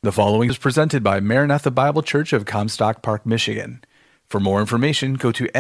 The following is presented by Maranatha Bible Church of Comstock Park, Michigan. For more information, go to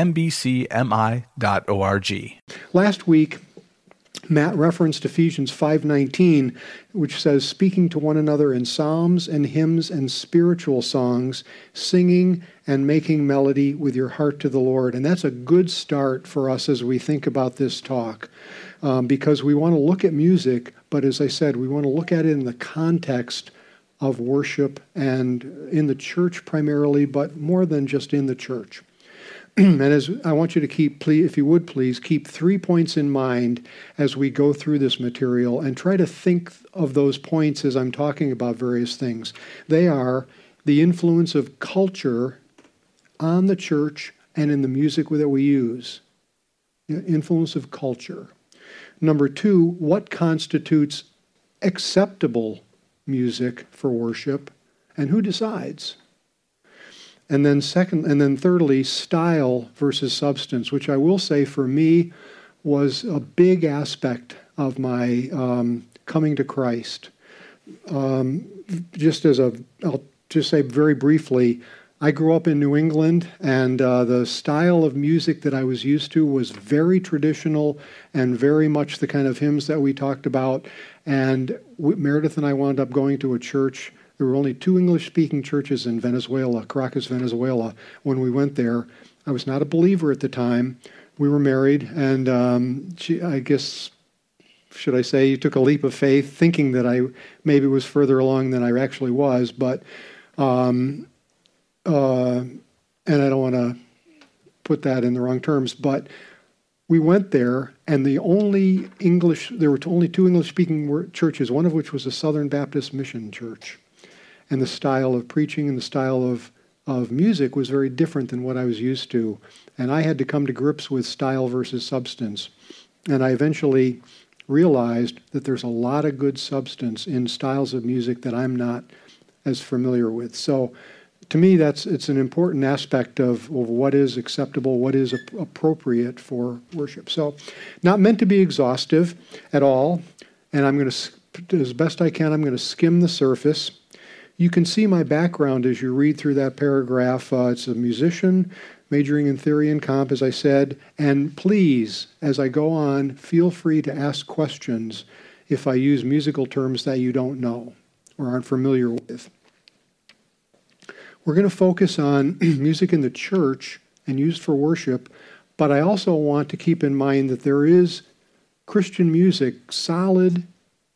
mbcmi.org. Last week, Matt referenced Ephesians 5:19, which says, speaking to one another in psalms and hymns and spiritual songs, singing and making melody with your heart to the Lord. And that's a good start for us as we think about this talk, because we want to look at music, but as I said, we want to look at it in the context of worship and in the church primarily, but more than just in the church. And as I want you to keep, if you would please, keep 3 points in mind as we go through this material and try to think of those points as I'm talking about various things. They are the influence of culture on the church and in the music that we use. Influence of culture. Number 2, what constitutes acceptable music for worship, and who decides? And then thirdly, style versus substance, which I will say for me was a big aspect of my coming to Christ. I'll just say very briefly, I grew up in New England, and the style of music that I was used to was very traditional and very much the kind of hymns that we talked about. And Meredith and I wound up going to a church. There were only 2 English-speaking churches in Venezuela, Caracas, Venezuela, when we went there. I was not a believer at the time. We were married, and I guess, should I say, you took a leap of faith, thinking that I maybe was further along than I actually was. But, and I don't want to put that in the wrong terms, but we went there, and there were only 2 English-speaking churches, one of which was a Southern Baptist Mission Church. And the style of preaching and the style of music was very different than what I was used to. And I had to come to grips with style versus substance. And I eventually realized that there's a lot of good substance in styles of music that I'm not as familiar with. So to me, it's an important aspect of what is acceptable, what is appropriate for worship. So not meant to be exhaustive at all. And I'm going to, as best I can, I'm going to skim the surface. You can see my background as you read through that paragraph. It's a musician, majoring in theory and comp, as I said. And please, as I go on, feel free to ask questions if I use musical terms that you don't know or aren't familiar with. We're going to focus on music in the church and used for worship, but I also want to keep in mind that there is Christian music, solid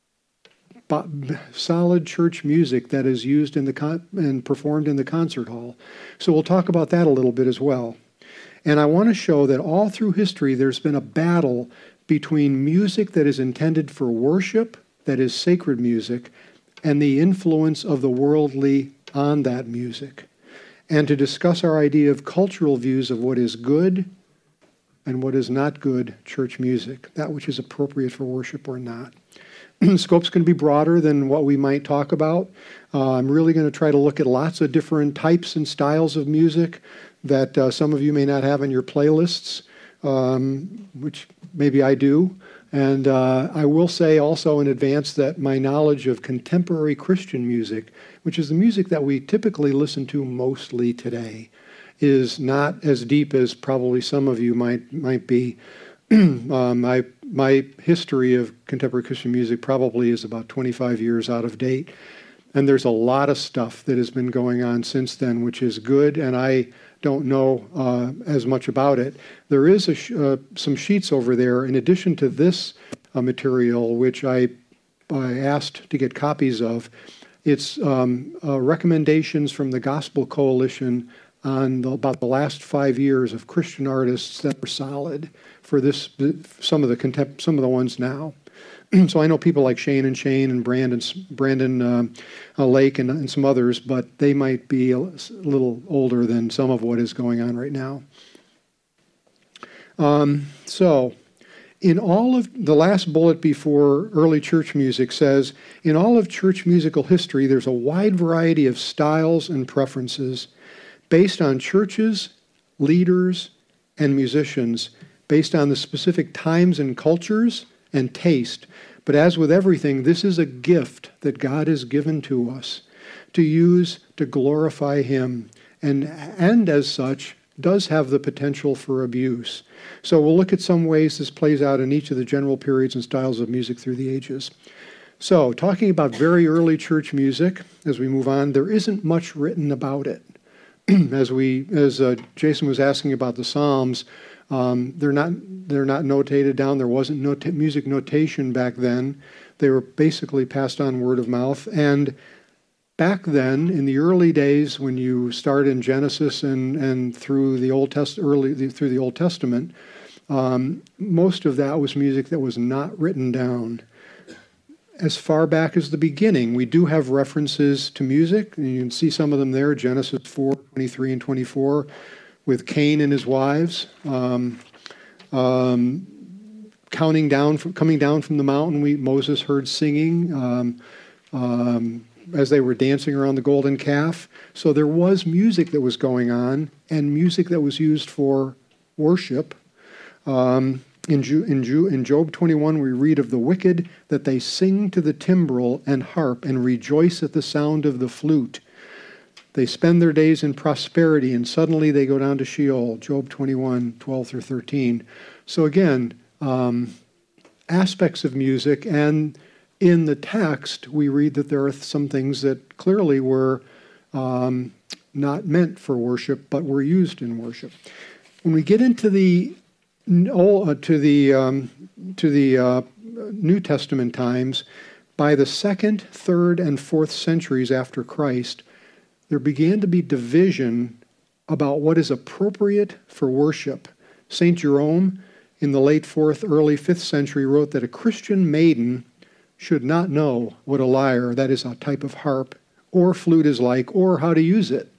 church music that is used and performed in the concert hall. So we'll talk about that a little bit as well. And I want to show that all through history there's been a battle between music that is intended for worship, that is sacred music, and the influence of the worldly on that music, and to discuss our idea of cultural views of what is good and what is not good church music, that which is appropriate for worship or not. Scope's going to be broader than what we might talk about. I'm really going to try to look at lots of different types and styles of music that some of you may not have in your playlists, which maybe I do. And I will say also in advance that my knowledge of contemporary Christian music, which is the music that we typically listen to mostly today, is not as deep as probably some of you might be. My history of contemporary Christian music probably is about 25 years out of date. And there's a lot of stuff that has been going on since then, which is good, and I don't know as much about it. There is some sheets over there, in addition to this material, which I asked to get copies of. It's recommendations from the Gospel Coalition on about the last 5 years of Christian artists that were solid for some of the ones now. So I know people like Shane and Brandon Lake and some others, but they might be a little older than some of what is going on right now. So in all of the last bullet before early church music says, in all of church musical history, there's a wide variety of styles and preferences based on churches, leaders, and musicians, based on the specific times and cultures and taste. But as with everything, this is a gift that God has given to us. to use to glorify him, and as such, does have the potential for abuse. So we'll look at some ways this plays out in each of the general periods and styles of music through the ages. So, talking about very early church music, as we move on, there isn't much written about it. As Jason was asking about the Psalms, they're not notated down. There wasn't music notation back then. They were basically passed on word of mouth. And back then, in the early days, when you start in Genesis and through the Old Testament, most of that was music that was not written down. As far back as the beginning, we do have references to music, and you can see some of them there, Genesis 4:23 and 24, with Cain and his wives, coming down from the mountain. Moses heard singing as they were dancing around the golden calf. So there was music that was going on, and music that was used for worship. In Job 21, we read of the wicked that they sing to the timbrel and harp and rejoice at the sound of the flute. They spend their days in prosperity, and suddenly they go down to Sheol. Job 21:12 through 13. So again, aspects of music, and in the text, we read that there are some things that clearly were not meant for worship, but were used in worship. When we get into the New Testament times, by the 2nd, 3rd, and 4th centuries after Christ, there began to be division about what is appropriate for worship. St. Jerome, in the late 4th, early 5th century, wrote that a Christian maiden should not know what a lyre, that is a type of harp, or flute is like, or how to use it.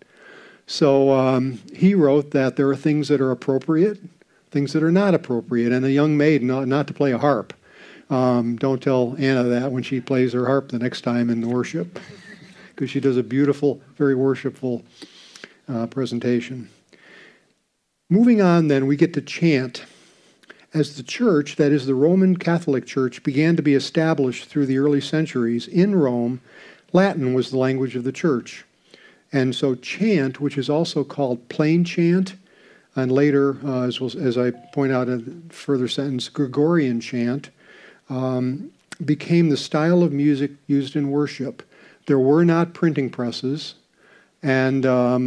So he wrote that there are things that are appropriate, things that are not appropriate, and a young maiden ought not to play a harp. Don't tell Anna that when she plays her harp the next time in the worship, because she does a beautiful, very worshipful presentation. Moving on then, we get to chant. As the church, that is the Roman Catholic Church, began to be established through the early centuries in Rome, Latin was the language of the church. And so chant, which is also called plain chant, and later, as I point out in a further sentence, Gregorian chant, became the style of music used in worship. There were not printing presses, and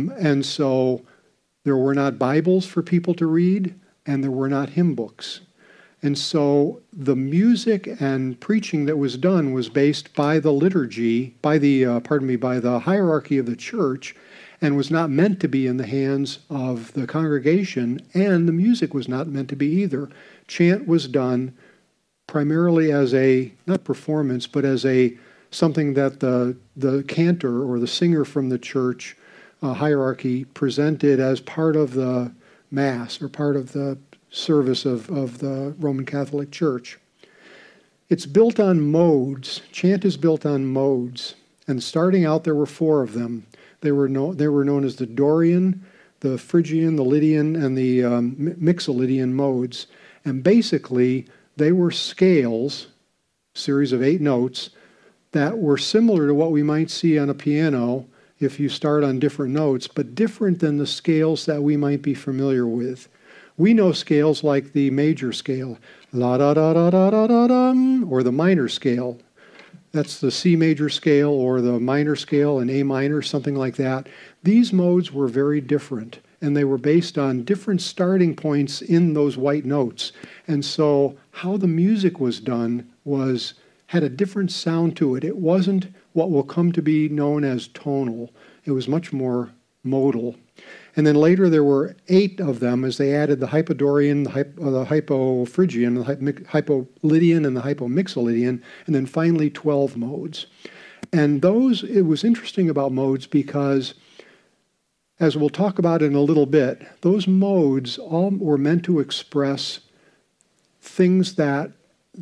so there were not Bibles for people to read, and there were not hymn books. And so the music and preaching that was done was based by the liturgy, by the hierarchy of the church, and was not meant to be in the hands of the congregation, and the music was not meant to be either. Chant was done primarily as a, not performance, but as something that the cantor or the singer from the church hierarchy presented as part of the Mass or part of the service of the Roman Catholic Church. It's built on modes. Chant is built on modes. And starting out, there were 4 of them. They were known as the Dorian, the Phrygian, the Lydian, and the Mixolydian modes. And basically, they were scales, series of 8 notes, that were similar to what we might see on a piano if you start on different notes, but different than the scales that we might be familiar with. We know scales like the major scale, la da da da da da da dum, or the minor scale. That's the C major scale or the minor scale and A minor, something like that. These modes were very different, and they were based on different starting points in those white notes. And so how the music was done had a different sound to it. It wasn't what will come to be known as tonal. It was much more modal. And then later there were 8 of them as they added the Hypodorian, the Hypophrygian, the Hypolydian, and the Hypomixolydian, and then finally 12 modes. And it was interesting about modes because, as we'll talk about in a little bit, those modes all were meant to express things that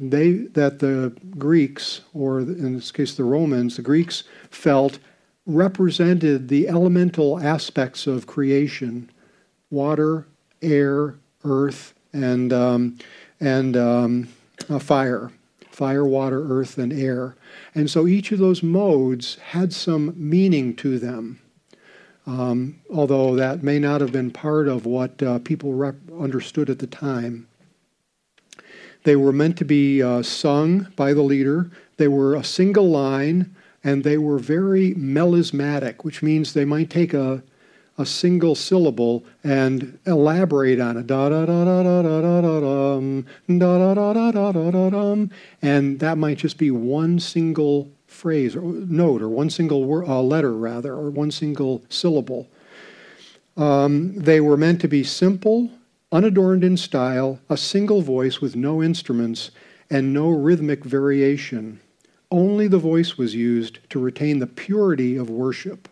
the Greeks, or in this case the Romans, the Greeks felt represented the elemental aspects of creation: water, air, earth, and fire. fire, water, earth, and air. And so each of those modes had some meaning to them, although that may not have been part of what people understood at the time. They were meant to be sung by the leader. They were a single line, and they were very melismatic, which means they might take a single syllable and elaborate on it. Da da da da da da da da dum, da da da da da da da dum, and that might just be one single phrase or note, or one single letter rather, or one single syllable. They were meant to be simple, unadorned in style, a single voice with no instruments and no rhythmic variation. Only the voice was used to retain the purity of worship.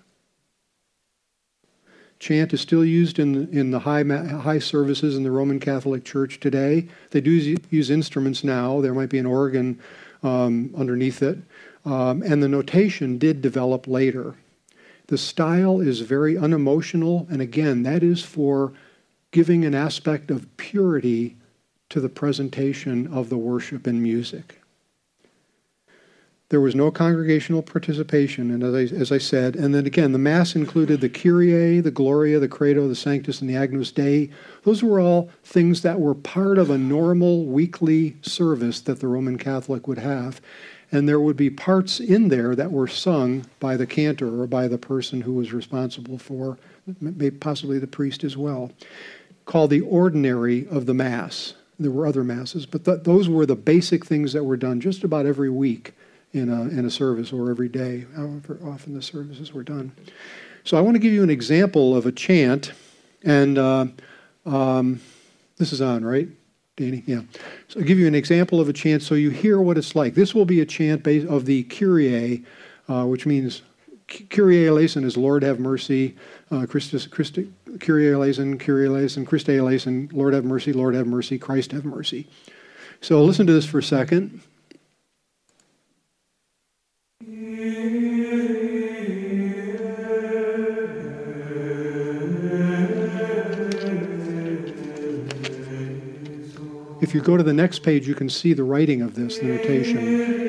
Chant is still used in the high services in the Roman Catholic Church today. They do use instruments now. There might be an organ underneath it. And the notation did develop later. The style is very unemotional, and again, that is for giving an aspect of purity to the presentation of the worship and music. There was no congregational participation, and as I said, and then again, the Mass included the Kyrie, the Gloria, the Credo, the Sanctus, and the Agnus Dei. Those were all things that were part of a normal weekly service that the Roman Catholic would have. And there would be parts in there that were sung by the cantor or by the person who was responsible for, maybe possibly the priest as well, called the ordinary of the Mass. There were other Masses, but those were the basic things that were done just about every week in a service, or every day, however often the services were done. So I want to give you an example of a chant, and this is on, right, Danny? Yeah. So I'll give you an example of a chant so you hear what it's like. This will be a chant of the Kyrie, which means Kyrie eleison is Lord have mercy, Kyrie eleison, Christe eleison, Lord have mercy, Christ have mercy. So listen to this for a second. If you go to the next page, you can see the writing of this, the notation.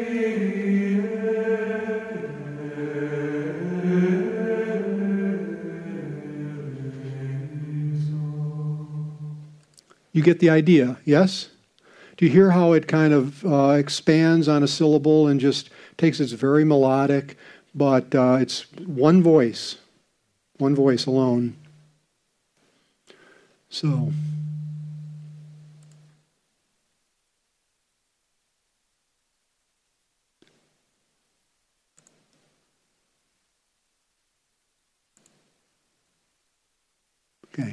You get the idea, yes? Do you hear how it kind of expands on a syllable and just takes its very melodic, but it's one voice alone. So... Okay.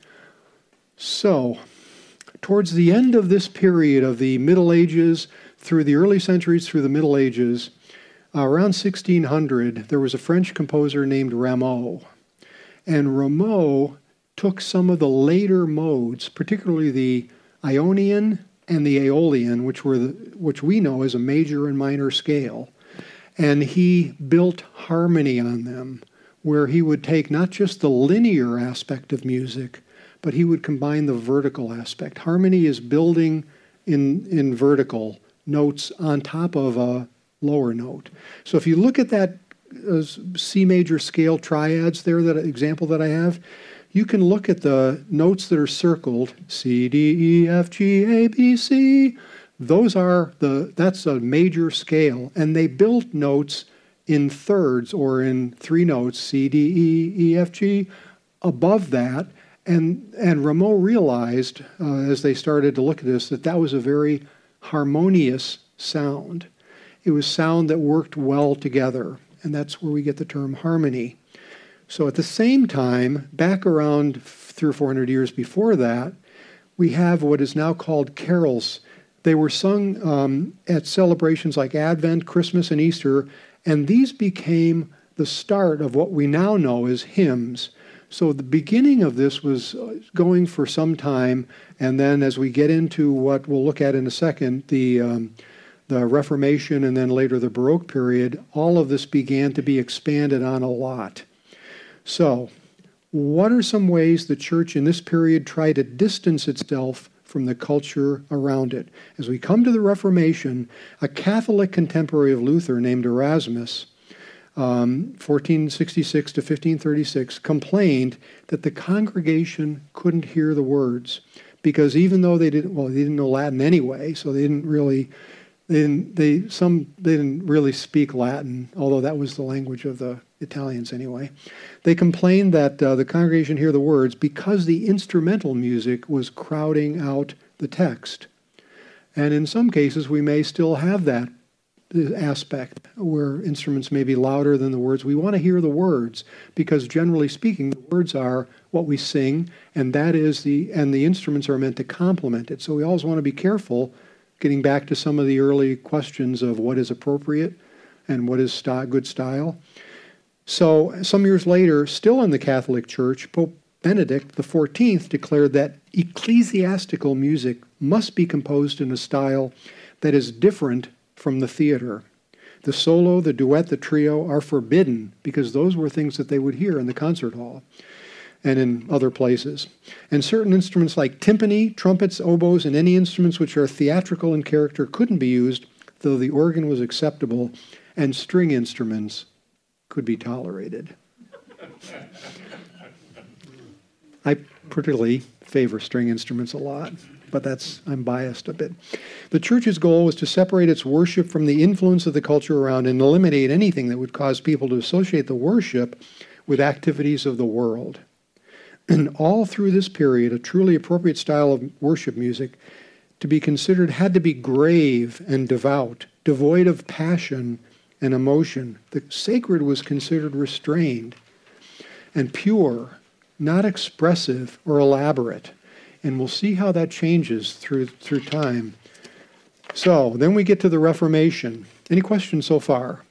So, towards the end of this period of the Middle Ages, through the early centuries, through the Middle Ages, around 1600, there was a French composer named Rameau. And Rameau took some of the later modes, particularly the Ionian and the Aeolian, which we know as a major and minor scale, and he built harmony on them, where he would take not just the linear aspect of music, but he would combine the vertical aspect. Harmony is building in vertical notes on top of a lower note. So if you look at that C major scale triads there, that example that I have, you can look at the notes that are circled, C, D, E, F, G, A, B, C. That's a major scale, and they build notes in thirds or in three notes, C, D, E, E, F, G, above that. And Rameau realized, as they started to look at this, that was a very harmonious sound. It was sound that worked well together, and that's where we get the term harmony. So at the same time, back around 300 or 400 years before that, we have what is now called carols. They were sung at celebrations like Advent, Christmas, and Easter, and these became the start of what we now know as hymns. So the beginning of this was going for some time, and then as we get into what we'll look at in a second, the Reformation and then later the Baroque period, all of this began to be expanded on a lot. So what are some ways the church in this period tried to distance itself from the culture around it. As we come to the Reformation, a Catholic contemporary of Luther named Erasmus, 1466 to 1536, complained that the congregation couldn't hear the words because even though they didn't know Latin anyway, so they didn't really speak Latin, although that was the language of the Italians anyway. They complained that the congregation hear the words because the instrumental music was crowding out the text. And in some cases, we may still have that aspect where instruments may be louder than the words. We want to hear the words because generally speaking, the words are what we sing, and the instruments are meant to complement it. So we always want to be careful, getting back to some of the early questions of what is appropriate and what is good style. So some years later, still in the Catholic Church, Pope Benedict XIV declared that ecclesiastical music must be composed in a style that is different from the theater. The solo, the duet, the trio are forbidden because those were things that they would hear in the concert hall and in other places. And certain instruments like timpani, trumpets, oboes, and any instruments which are theatrical in character couldn't be used, though the organ was acceptable, and string instruments could be tolerated. I particularly favor string instruments a lot, but I'm biased a bit. The church's goal was to separate its worship from the influence of the culture around and eliminate anything that would cause people to associate the worship with activities of the world. And all through this period, a truly appropriate style of worship music to be considered had to be grave and devout, devoid of passion and emotion. The sacred was considered restrained and pure, not expressive or elaborate. And we'll see how that changes through time. So then we get to the Reformation. Any questions so far?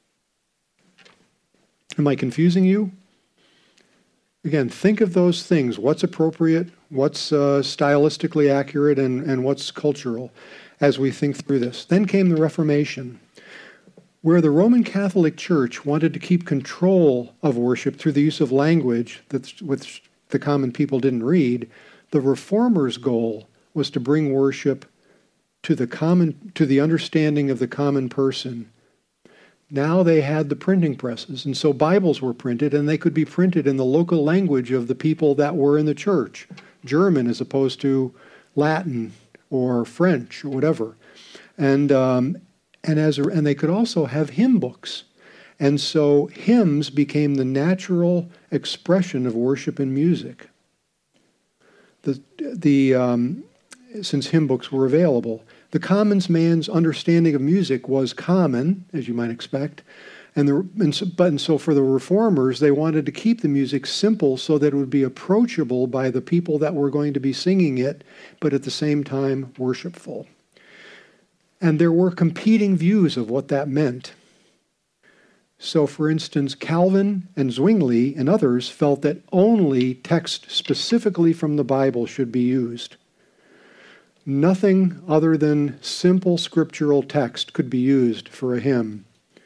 Am I confusing you? Again, think of those things. What's appropriate, what's stylistically accurate, and what's cultural as we think through this. Then came the Reformation, where the Roman Catholic Church wanted to keep control of worship through the use of language which the common people didn't read. The Reformers' goal was to bring worship to the understanding of the common person. Now they had the printing presses, and so Bibles were printed, and they could be printed in the local language of the people that were in the church, German as opposed to Latin or French or whatever. And they could also have hymn books. And so hymns became the natural expression of worship and music. Since hymn books were available. The common man's understanding of music was common, as you might expect, and so for the Reformers, they wanted to keep the music simple so that it would be approachable by the people that were going to be singing it, but at the same time worshipful. And there were competing views of what that meant. So, for instance, Calvin and Zwingli and others felt that only text specifically from the Bible should be used. Nothing other than simple scriptural text could be used for a hymn.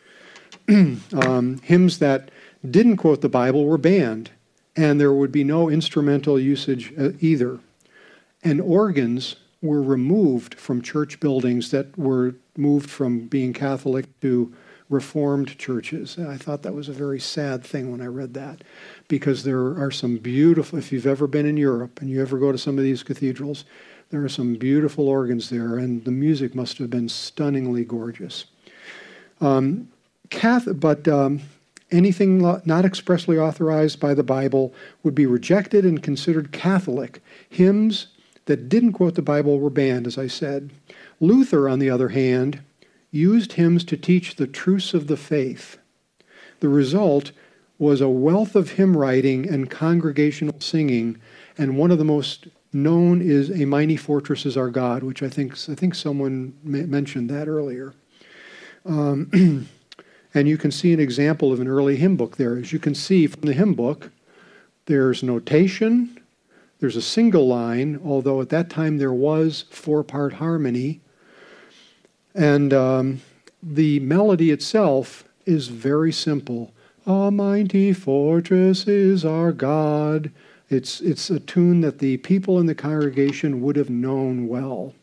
Hymns that didn't quote the Bible were banned, and there would be no instrumental usage either. And organs were removed from church buildings that were moved from being Catholic to Reformed churches. And I thought that was a very sad thing when I read that, because there are some beautiful, if you've ever been in Europe and you ever go to some of these cathedrals, there are some beautiful organs there, and the music must have been stunningly gorgeous. Anything not expressly authorized by the Bible would be rejected and considered Catholic. Hymns that didn't quote the Bible were banned, as I said. Luther, on the other hand, used hymns to teach the truths of the faith. The result was a wealth of hymn writing and congregational singing, and one of the most known is A Mighty Fortress is Our God, which I think someone mentioned that earlier. And you can see an example of an early hymn book there. As you can see from the hymn book, there's notation, there's a single line, although at that time there was 4-part harmony. And the melody itself is very simple. A mighty fortress is our God, It's a tune that the people in the congregation would have known well.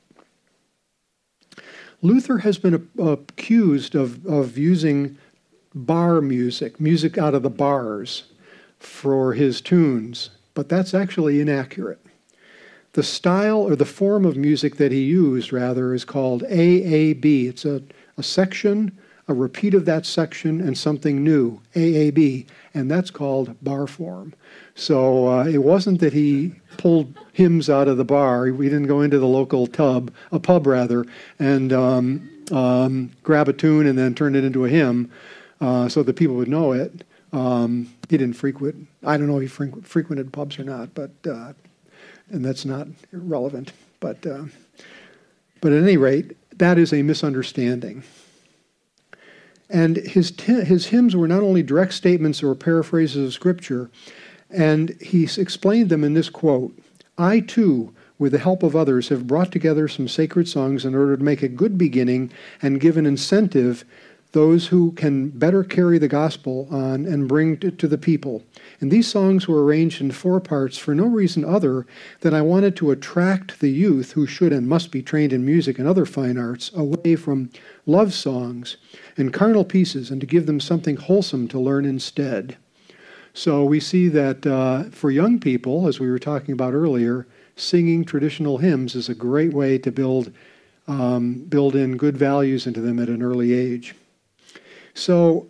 Luther has been accused of using bar music out of the bars, for his tunes, but that's actually inaccurate. The style or the form of music that he used, rather, is called AAB. It's a section, a repeat of that section, and something new, AAB, and that's called bar form. So it wasn't that he pulled hymns out of the bar. We didn't go into the local pub, and grab a tune and then turn it into a hymn so that people would know it. He didn't frequent. I don't know if he frequented pubs or not, but and that's not relevant. But at any rate, that is a misunderstanding. And his hymns were not only direct statements or paraphrases of Scripture, and he explained them in this quote: "I too, with the help of others, have brought together some sacred songs in order to make a good beginning and give an incentive those who can better carry the gospel on and bring to the people. And these songs were arranged in 4 parts for no reason other than I wanted to attract the youth who should and must be trained in music and other fine arts away from love songs and carnal pieces, and to give them something wholesome to learn instead." So we see that for young people, as we were talking about earlier, singing traditional hymns is a great way to build in good values into them at an early age. So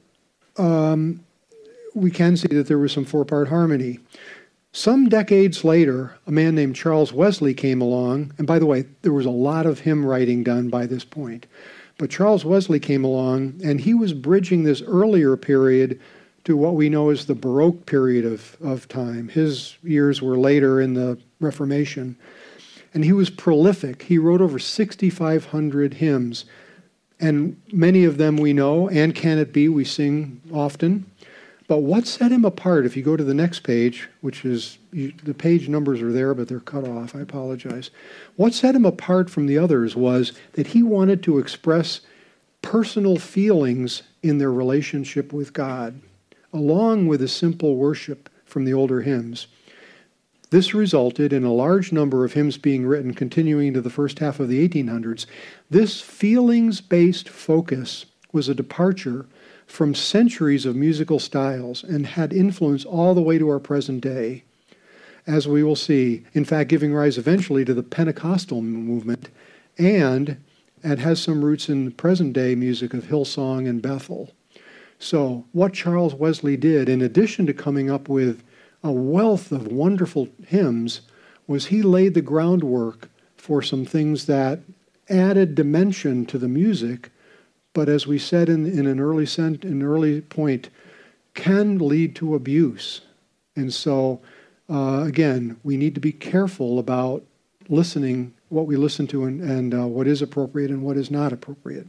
we can see that there was some 4-part harmony. Some decades later, a man named Charles Wesley came along, and by the way, there was a lot of hymn writing done by this point. But Charles Wesley came along, and he was bridging this earlier period to what we know as the Baroque period of time. His years were later in the Reformation. And he was prolific. He wrote over 6,500 hymns. And many of them we know, and Can It Be, we sing often. But what set him apart, if you go to the next page, which is, the page numbers are there, but they're cut off, I apologize. What set him apart from the others was that he wanted to express personal feelings in their relationship with God, along with a simple worship from the older hymns. This resulted in a large number of hymns being written continuing into the first half of the 1800s. This feelings-based focus was a departure from centuries of musical styles and had influence all the way to our present day, as we will see, in fact, giving rise eventually to the Pentecostal movement, and it has some roots in present-day music of Hillsong and Bethel. So what Charles Wesley did, in addition to coming up with a wealth of wonderful hymns, was he laid the groundwork for some things that added dimension to the music, but as we said in an early point, can lead to abuse. And so, again, we need to be careful about listening, what we listen to, and what is appropriate and what is not appropriate.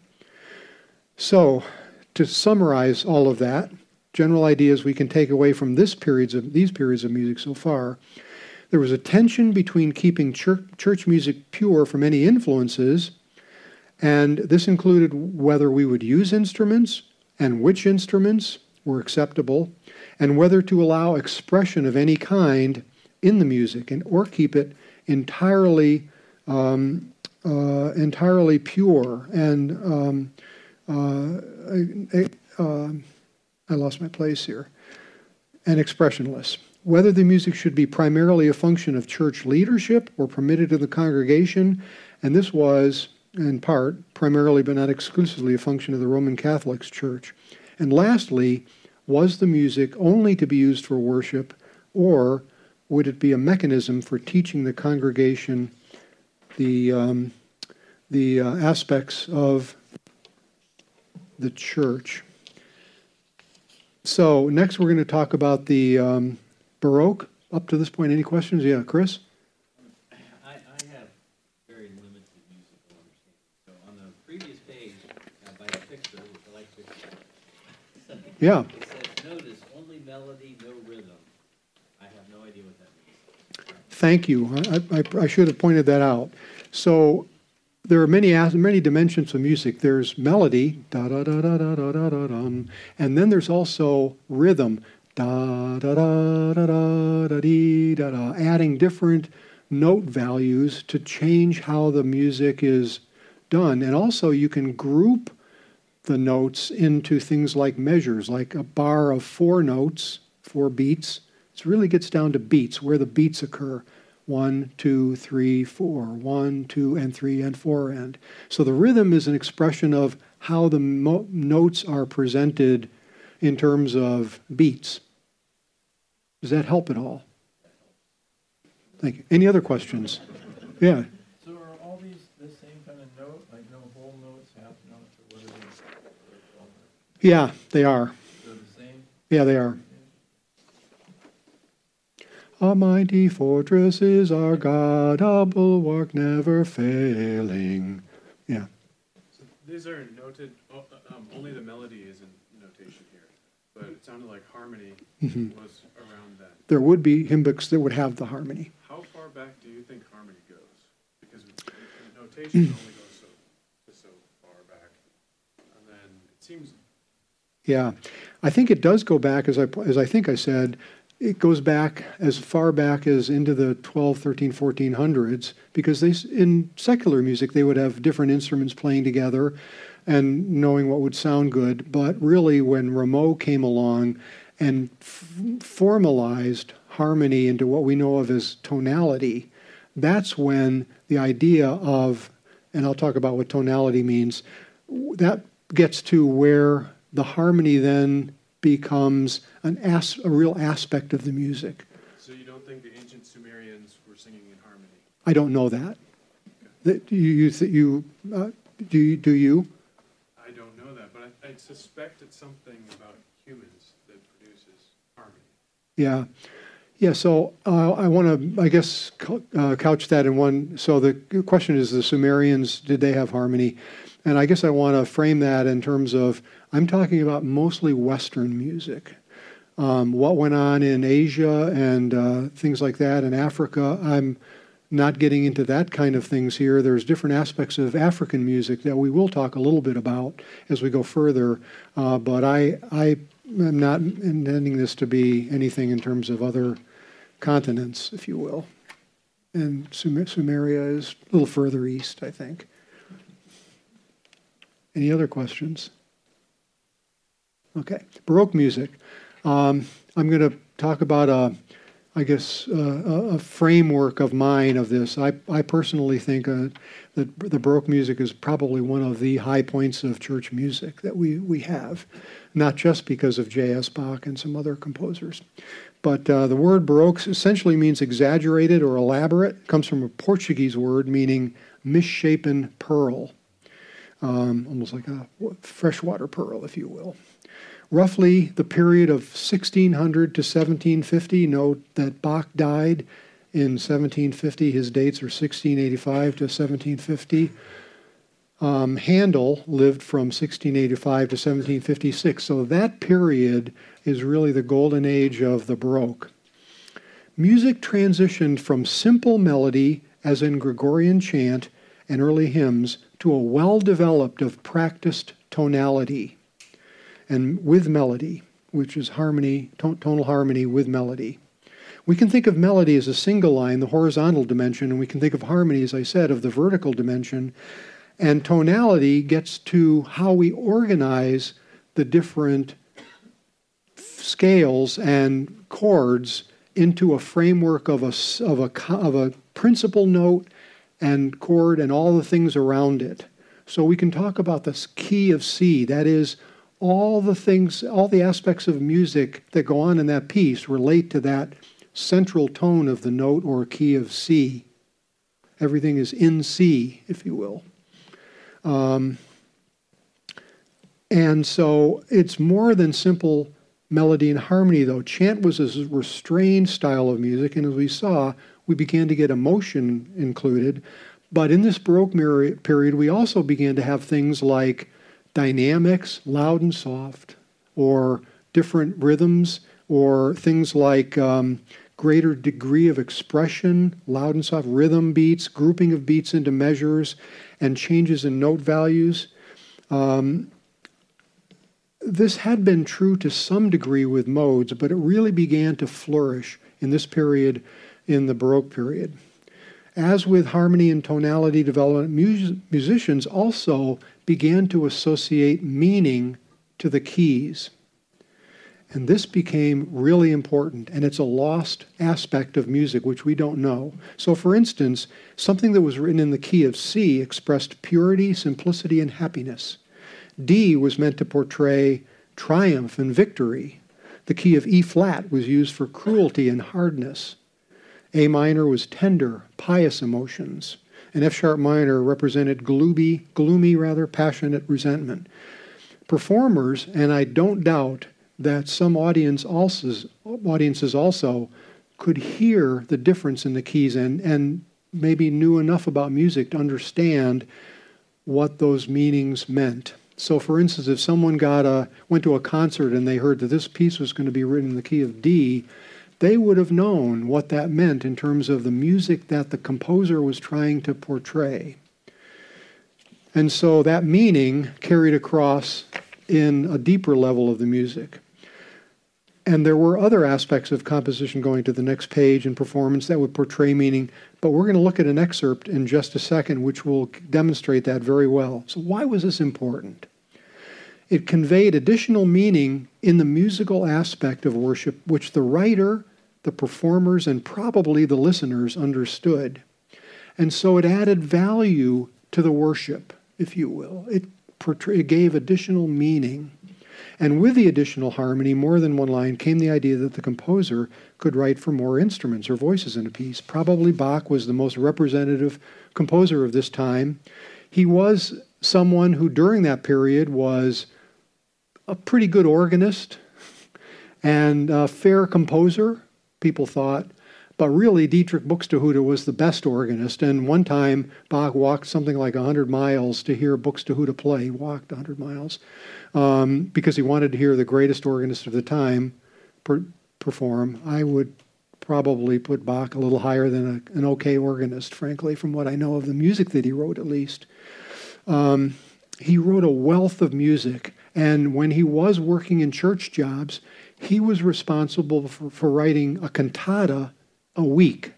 So, to summarize all of that, general ideas we can take away from these periods of music so far: there was a tension between keeping church music pure from any influences, and this included whether we would use instruments and which instruments were acceptable, and whether to allow expression of any kind in the music or keep it entirely pure and I lost my place here, and expressionless. Whether the music should be primarily a function of church leadership or permitted in the congregation, and this was, in part, primarily but not exclusively a function of the Roman Catholic Church. And lastly, was the music only to be used for worship, or would it be a mechanism for teaching the congregation the aspects of the church? So next we're going to talk about the Baroque. Up to this point, any questions? Yeah, Chris? I have very limited musical understanding. So on the previous page, by the picture, which I like pictures, Yeah. it says, notice, only melody, no rhythm. I have no idea what that means. Thank you. I should have pointed that out. So there are many dimensions of music. There's melody, da da da da da da da da, and then there's also rhythm, da da da da da da dee da da, adding different note values to change how the music is done. And also you can group the notes into things like measures, like a bar of 4 notes, 4 beats. It really gets down to beats, where the beats occur. 1, 2, 3, 4, 1, 2, and 3, and 4, and. So the rhythm is an expression of how the notes are presented in terms of beats. Does that help at all? Thank you. Any other questions? Yeah. So are all these the same kind of note, like no whole notes, half notes, or what are they? Yeah, they are. They're the same? Yeah, they are. A mighty fortress is our God, a bulwark never failing. Yeah. So these are noted, only the melody is in notation here, but it sounded like harmony was around that. There would be hymn books that would have the harmony. How far back do you think harmony goes? Because notation only goes so far back. And then it seems... Yeah. I think it does go back, as I think I said, it goes back as far back as into the 12, 13, 1400s, because in secular music they would have different instruments playing together and knowing what would sound good. But really when Rameau came along and formalized harmony into what we know of as tonality, that's when the idea of, and I'll talk about what tonality means, that gets to where the harmony then becomes a real aspect of the music. So you don't think the ancient Sumerians were singing in harmony? I don't know that. Okay. Do you? I don't know that, but I suspect it's something about humans that produces harmony. Yeah. Yeah, so I want to, I guess, couch that in one. So the question is, the Sumerians, did they have harmony? And I guess I want to frame that in terms of, I'm talking about mostly Western music. What went on in Asia and things like that, in Africa, I'm not getting into that kind of things here. There's different aspects of African music that we will talk a little bit about as we go further. But I am not intending this to be anything in terms of other continents, if you will. And Sumeria is a little further east, I think. Any other questions? Okay, Baroque music. I'm going to talk about a framework of mine of this. I personally think that the Baroque music is probably one of the high points of church music that we have, not just because of J.S. Bach and some other composers. But the word Baroque essentially means exaggerated or elaborate. It comes from a Portuguese word meaning misshapen pearl, almost like a freshwater pearl, if you will. Roughly the period of 1600 to 1750. Note that Bach died in 1750. His dates are 1685 to 1750. Handel lived from 1685 to 1756. So that period is really the golden age of the Baroque. Music transitioned from simple melody, as in Gregorian chant and early hymns, to a well-developed of practiced tonality and with melody, which is harmony, tonal harmony with melody. We can think of melody as a single line, the horizontal dimension, and we can think of harmony, as I said, of the vertical dimension. And tonality gets to how we organize the different scales and chords into a framework of a principal note and chord and all the things around it. So we can talk about this key of C, that is, all the things, all the aspects of music that go on in that piece relate to that central tone of the note or key of C. Everything is in C, if you will. And so it's more than simple melody and harmony, though. Chant was a restrained style of music, and as we saw, we began to get emotion included. But in this Baroque period, we also began to have things like dynamics, loud and soft, or different rhythms, or things like greater degree of expression, loud and soft, rhythm beats, grouping of beats into measures, and changes in note values. This had been true to some degree with modes, but it really began to flourish in this period, in the Baroque period. As with harmony and tonality development, musicians also began to associate meaning to the keys. And this became really important, and it's a lost aspect of music which we don't know. So for instance, something that was written in the key of C expressed purity, simplicity, and happiness. D was meant to portray triumph and victory. The key of E flat was used for cruelty and hardness. A minor was tender, pious emotions. And F sharp minor represented gloomy, passionate resentment. Performers, and I don't doubt that some audiences also could hear the difference in the keys and maybe knew enough about music to understand what those meanings meant. So for instance, if someone went to a concert and they heard that this piece was going to be written in the key of D, they would have known what that meant in terms of the music that the composer was trying to portray. And so that meaning carried across in a deeper level of the music. And there were other aspects of composition going to the next page and performance that would portray meaning, but we're going to look at an excerpt in just a second which will demonstrate that very well. So why was this important? It conveyed additional meaning in the musical aspect of worship, which the writer, the performers, and probably the listeners understood. And so it added value to the worship, if you will. It gave additional meaning. And with the additional harmony, more than one line, came the idea that the composer could write for more instruments or voices in a piece. Probably Bach was the most representative composer of this time. He was someone who, during that period, was a pretty good organist and a fair composer, people thought. But really, Dietrich Buxtehude was the best organist. And one time, Bach walked something like 100 miles to hear Buxtehude play. He walked 100 miles because he wanted to hear the greatest organist of the time perform. I would probably put Bach a little higher than an okay organist, frankly, from what I know of the music that he wrote, at least. He wrote a wealth of music. And when he was working in church jobs, he was responsible for writing a cantata a week.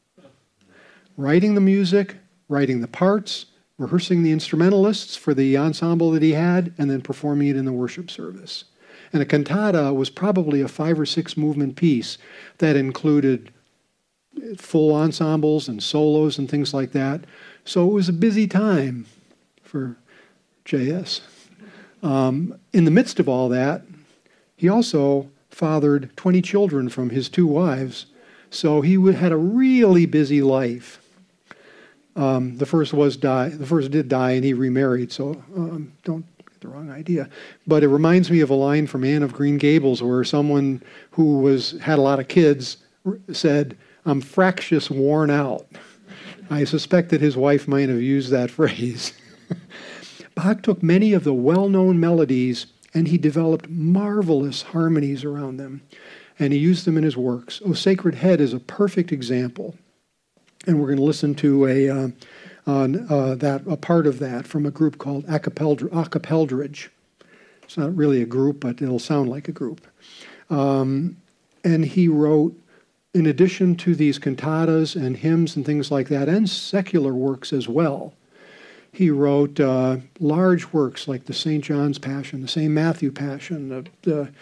Writing the music, writing the parts, rehearsing the instrumentalists for the ensemble that he had, and then performing it in the worship service. And a cantata was probably a 5 or 6 movement piece that included full ensembles and solos and things like that. So it was a busy time for J.S. In the midst of all that, he also fathered 20 children from his 2 wives. So he had a really busy life. The first did die, and he remarried. So don't get the wrong idea. But it reminds me of a line from Anne of Green Gables, where someone who had a lot of kids said, "I'm fractious worn out." I suspect that his wife might have used that phrase. Bach took many of the well-known melodies, and he developed marvelous harmonies around them. And he used them in his works. O Sacred Head is a perfect example. And we're going to listen to a part of that from a group called Acapeldridge. It's not really a group, but it'll sound like a group. And he wrote, in addition to these cantatas and hymns and things like that, and secular works as well, he wrote large works like the St. John's Passion, the St. Matthew Passion, the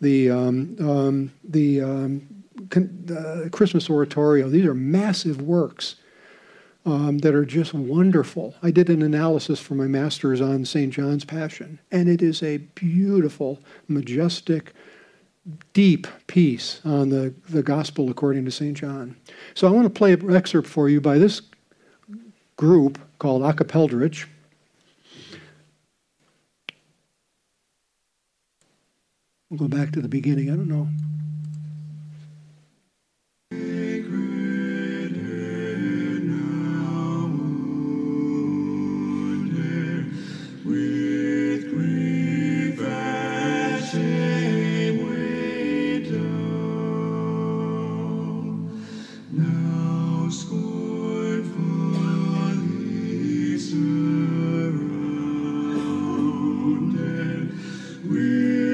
Christmas Oratorio. These are massive works that are just wonderful. I did an analysis for my master's on St. John's Passion, and it is a beautiful, majestic, deep piece on the Gospel according to St. John. So I want to play an excerpt for you by this group called Acapeldridge. We'll go back to the beginning. I don't know. We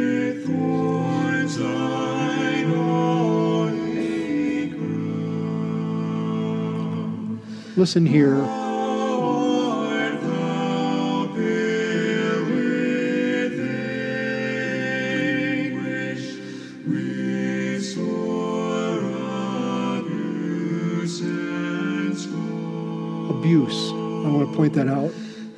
Listen here. Abuse. I want to point that out.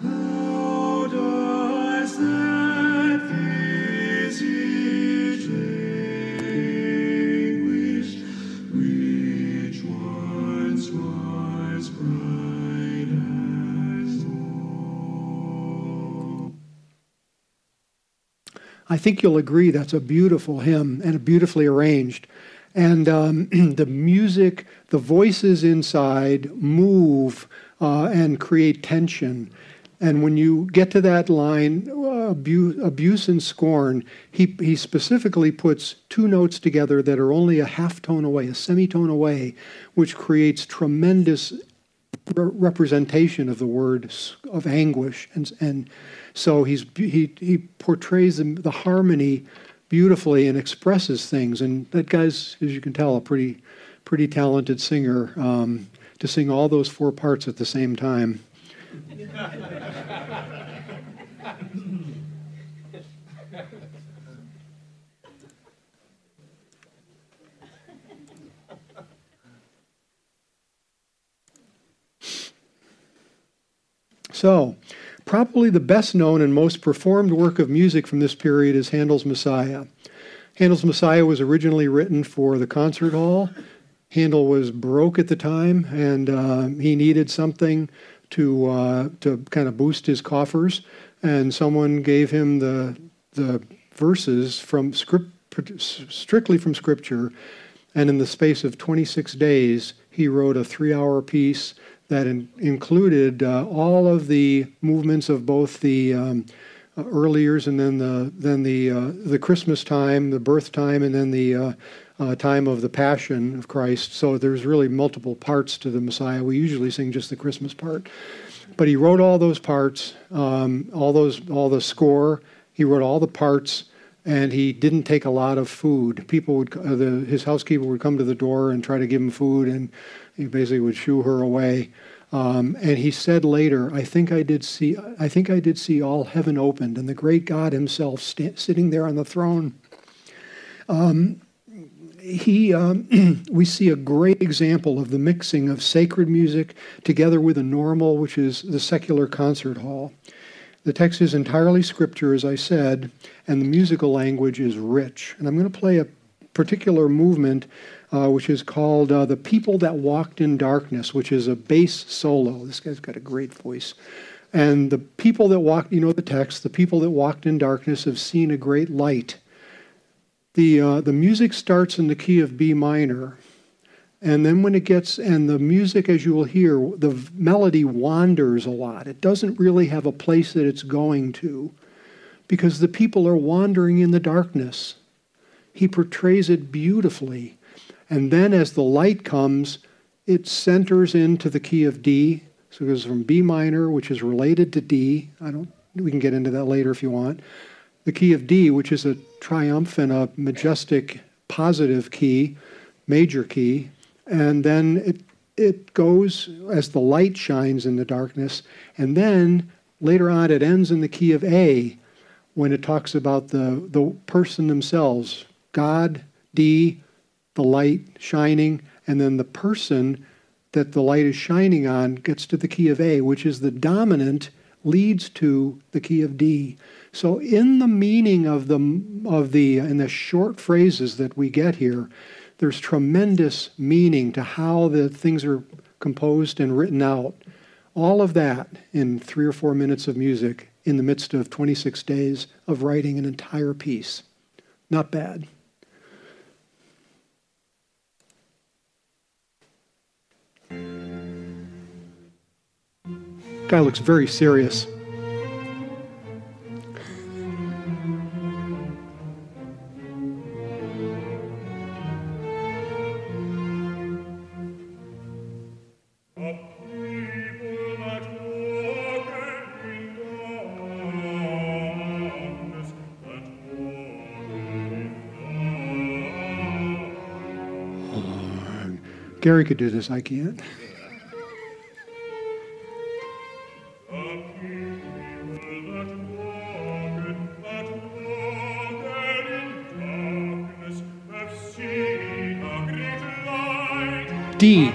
I think you'll agree that's a beautiful hymn and beautifully arranged. And the music, the voices inside move and create tension. And when you get to that line, abuse and scorn, he specifically puts two notes together that are only a half tone away, a semitone away, which creates tremendous representation of the word of anguish. And so he portrays the harmony beautifully and expresses things. And that guy's, as you can tell, a pretty talented singer to sing all those four parts at the same time. So, probably the best known and most performed work of music from this period is Handel's Messiah. Handel's Messiah was originally written for the concert hall. Handel was broke at the time, and he needed something to kind of boost his coffers. And someone gave him the verses from strictly from Scripture. And in the space of 26 days, he wrote a 3-hour piece that included all of the movements of both the early years and then the Christmas time, the birth time, and then the time of the Passion of Christ. So there's really multiple parts to the Messiah. We usually sing just the Christmas part, but he wrote all those parts, all the score. He wrote all the parts, and he didn't take a lot of food. People would, his housekeeper would come to the door and try to give him food, and he basically would shoo her away. And he said later, I think I did see all heaven opened, and the great God himself sitting there on the throne. We see a great example of the mixing of sacred music together with a normal, which is the secular concert hall. The text is entirely scripture, as I said, and the musical language is rich. And I'm going to play a particular movement which is called The People That Walked in Darkness, which is a bass solo. This guy's got a great voice. And the people that walked, you know the text, the people that walked in darkness have seen a great light. The music starts in the key of B minor, and then when it gets, and the music, as you will hear, the melody wanders a lot. It doesn't really have a place that it's going to, because the people are wandering in the darkness. He portrays it beautifully. And then as the light comes, it centers into the key of D. So it goes from B minor, which is related to D. We can get into that later if you want. The key of D, which is a triumphant, a majestic, positive key, major key. And then it goes as the light shines in the darkness. And then later on, it ends in the key of A, when it talks about the person themselves, God, D, the light shining, and then the person that the light is shining on gets to the key of A, which is the dominant, leads to the key of D. So in the meaning in the short phrases that we get here, there's tremendous meaning to how the things are composed and written out. All of that in 3 or 4 minutes of music in the midst of 26 days of writing an entire piece. Not bad. Guy looks very serious. Gary could do this, I can't. D.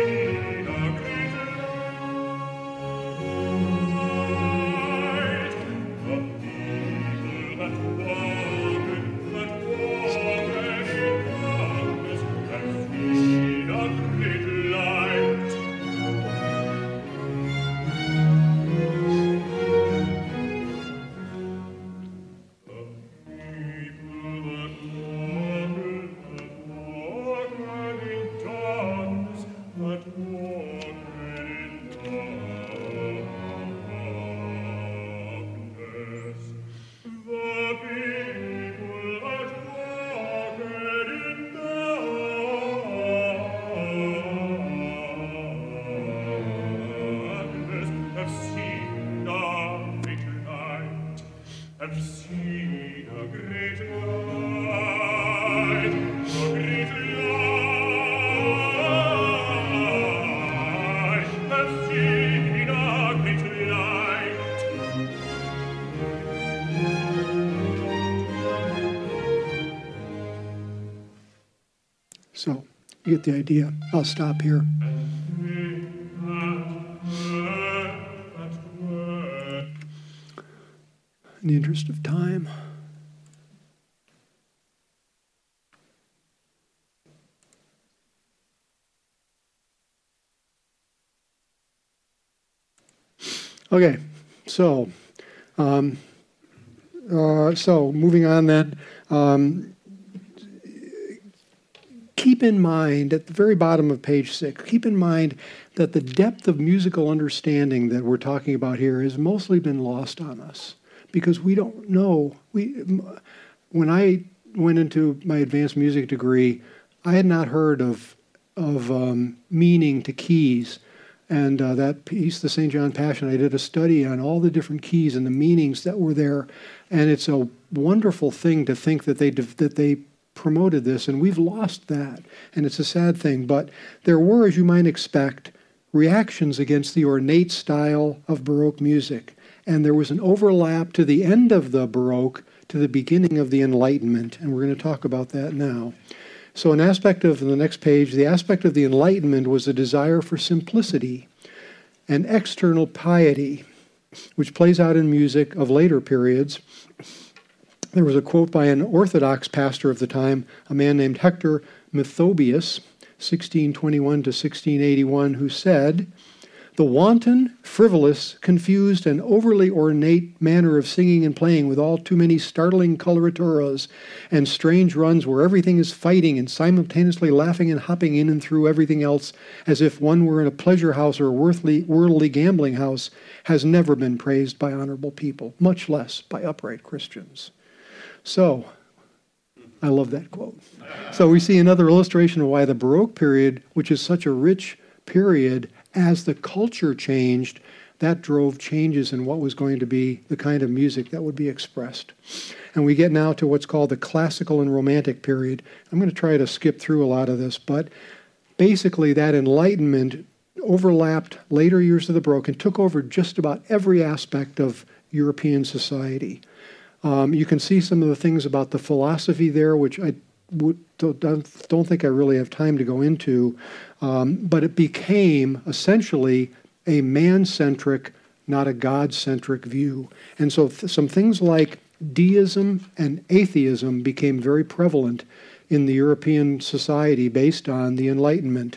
So, you get the idea. I'll stop here. In the interest of time. Okay, so moving on then. Keep in mind, at the very bottom of page 6, keep in mind that the depth of musical understanding that we're talking about here has mostly been lost on us because we don't know. When I went into my advanced music degree, I had not heard of meaning to keys. And that piece, the St. John Passion, I did a study on all the different keys and the meanings that were there. And it's a wonderful thing to think that they promoted this, and we've lost that. And it's a sad thing. But there were, as you might expect, reactions against the ornate style of Baroque music. And there was an overlap to the end of the Baroque to the beginning of the Enlightenment. And we're going to talk about that now. So an aspect of the next page, the aspect of the Enlightenment was a desire for simplicity and external piety, which plays out in music of later periods. There was a quote by an Orthodox pastor of the time, a man named Hector Methobius, 1621 to 1681, who said, "The wanton, frivolous, confused, and overly ornate manner of singing and playing with all too many startling coloraturas and strange runs where everything is fighting and simultaneously laughing and hopping in and through everything else as if one were in a pleasure house or a worldly gambling house has never been praised by honorable people, much less by upright Christians." So, I love that quote. So we see another illustration of why the Baroque period, which is such a rich period, as the culture changed, that drove changes in what was going to be the kind of music that would be expressed. And we get now to what's called the classical and romantic period. I'm going to try to skip through a lot of this, but basically that Enlightenment overlapped later years of the Baroque and took over just about every aspect of European society. You can see some of the things about the philosophy there, which I don't think I really have time to go into, but it became essentially a man-centric, not a God-centric view. And so some things like deism and atheism became very prevalent in the European society based on the Enlightenment.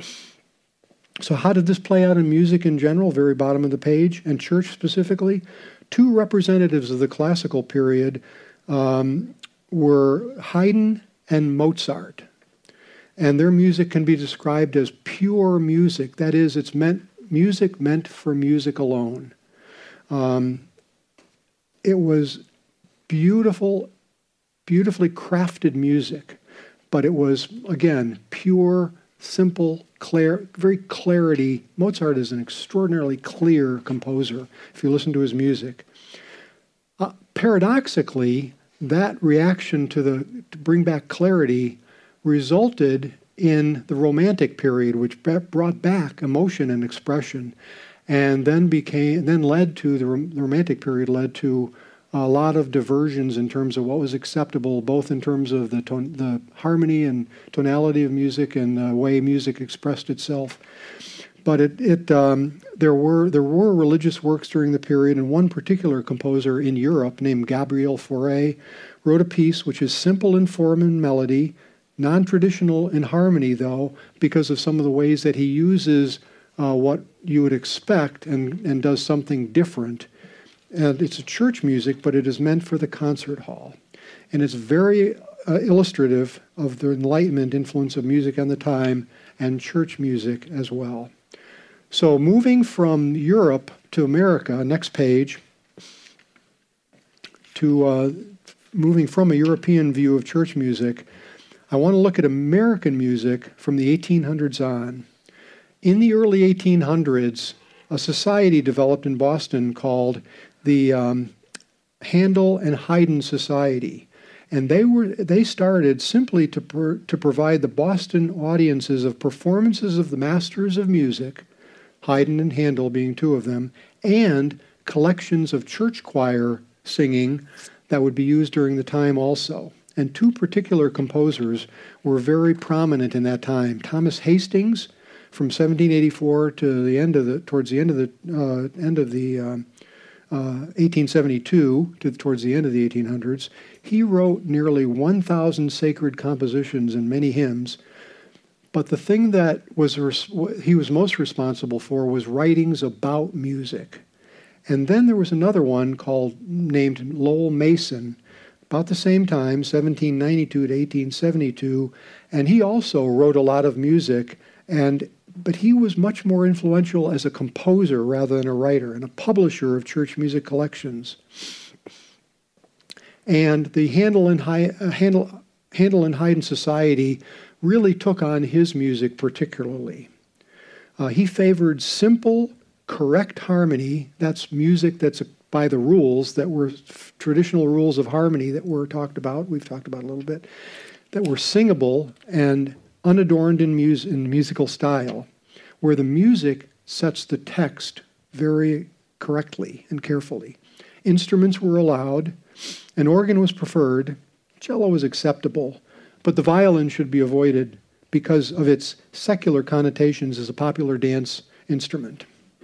So how did this play out in music in general? Very bottom of the page, and church specifically. Two representatives of the classical period were Haydn and Mozart. And their music can be described as pure music. That is, it's music meant for music alone. It was beautifully crafted music, but it was, again, pure, simple, very clarity. Mozart is an extraordinarily clear composer, if you listen to his music. Paradoxically, that reaction to bring back clarity resulted in the Romantic period, which brought back emotion and expression, and then the Romantic period led to a lot of diversions in terms of what was acceptable, both in terms of the harmony and tonality of music and the way music expressed itself. But there were religious works during the period, and one particular composer in Europe named Gabriel Fauré wrote a piece which is simple in form and melody, non-traditional in harmony, though, because of some of the ways that he uses what you would expect and does something different. And it's a church music, but it is meant for the concert hall. And it's very illustrative of the Enlightenment influence of music on the time and church music as well. So moving from Europe to America, next page, to moving from a European view of church music, I want to look at American music from the 1800s on. In the early 1800s, a society developed in Boston called the Handel and Haydn Society. And they started simply to provide the Boston audiences of performances of the masters of music, Haydn and Handel being two of them, and collections of church choir singing that would be used during the time also. And two particular composers were very prominent in that time. Thomas Hastings, from 1784 to towards the end of the 1872 towards the end of the 1800s, he wrote nearly 1,000 sacred compositions and many hymns. But the thing that he was most responsible for was writings about music. And then there was another one named Lowell Mason, about the same time, 1792 to 1872, and he also wrote a lot of music, but he was much more influential as a composer rather than a writer, and a publisher of church music collections. And the Handel and Haydn Society really took on his music particularly. He favored simple, correct harmony. That's music that's by the rules that were traditional rules of harmony that we've talked about a little bit, that were singable and unadorned in musical style, where the music sets the text very correctly and carefully. Instruments were allowed, an organ was preferred, cello was acceptable, but the violin should be avoided because of its secular connotations as a popular dance instrument.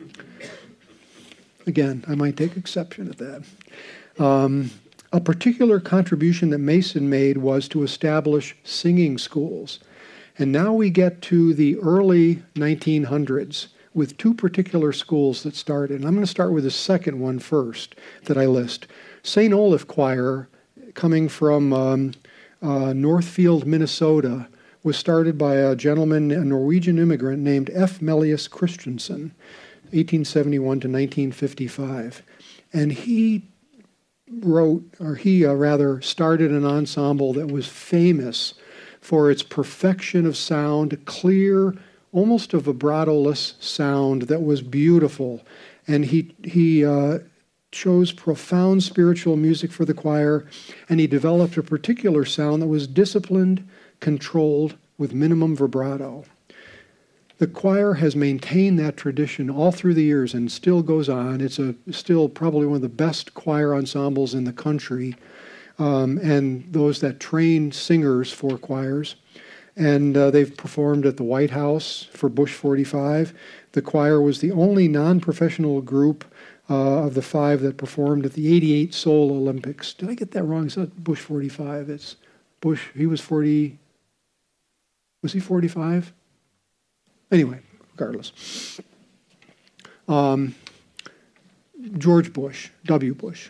Again, I might take exception at that. A particular contribution that Mason made was to establish singing schools. And now we get to the early 1900s with two particular schools that started. And I'm going to start with the second one first that I list. St. Olaf Choir, coming from Northfield, Minnesota, was started by a gentleman, a Norwegian immigrant named F. Melius Christensen, 1871 to 1955. And he started an ensemble that was famous for its perfection of sound, clear, almost a vibrato-less sound that was beautiful. And he chose profound spiritual music for the choir, and he developed a particular sound that was disciplined, controlled, with minimum vibrato. The choir has maintained that tradition all through the years and still goes on. It's still probably one of the best choir ensembles in the country, and those that train singers for choirs. And they've performed at the White House for Bush 45. The choir was the only non-professional group of the five that performed at the 88 Seoul Olympics. Did I get that wrong? It's not Bush 45. It's Bush. He was 40. Was he 45? Anyway, regardless. George Bush, W. Bush.